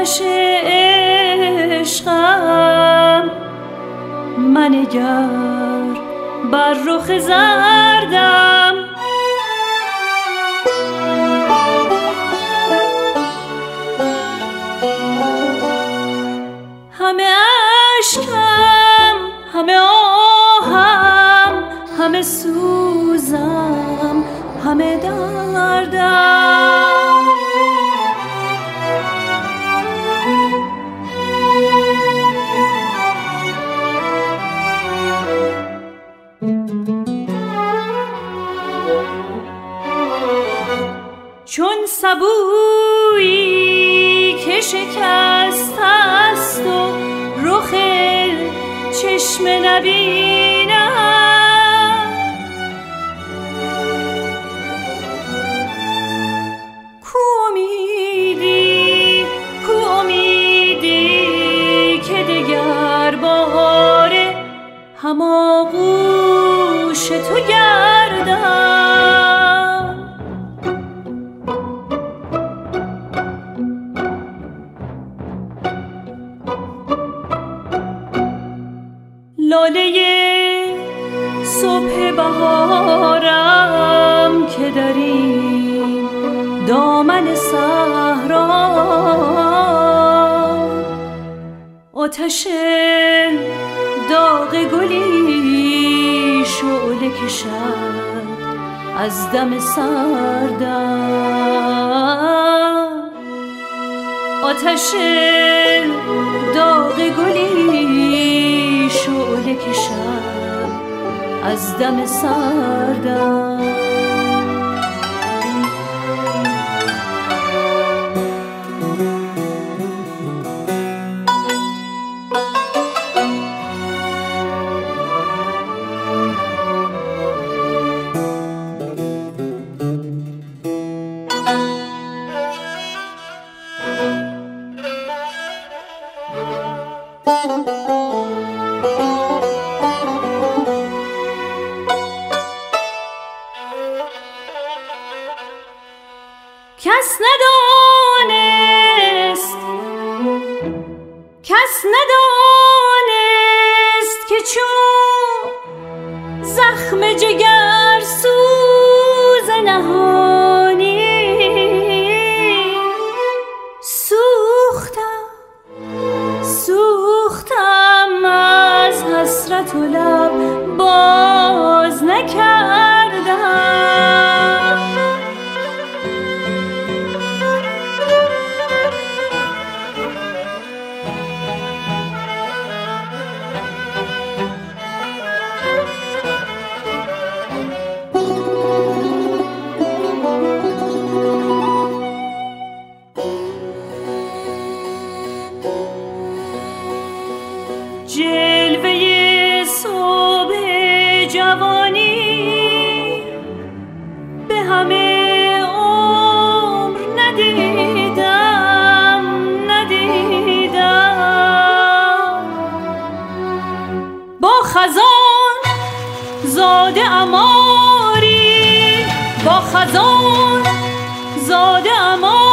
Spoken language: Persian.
آتش عشقم منگر بر رخ زردم. همه اشکم همه آهم همه سوزم همه دردم. چون سبویی که شکست است و رخ چشم نبینم، کو امیدی که دگر باره هماغوش تو گردم. لاله صبح بهارم که در این دامن صحرا آتش داغ گلی شعله کشد از دم سردم. آتش داغ گلی شعله کشد از دم سردم. کس ندانست که چون زخم جگر سوز نهانی سوختم از حسرت و لب باز نکردم. جلوه صبح جوانی به همه عمر ندیدم. با خزان زاده اماری، با خزان زاده اماری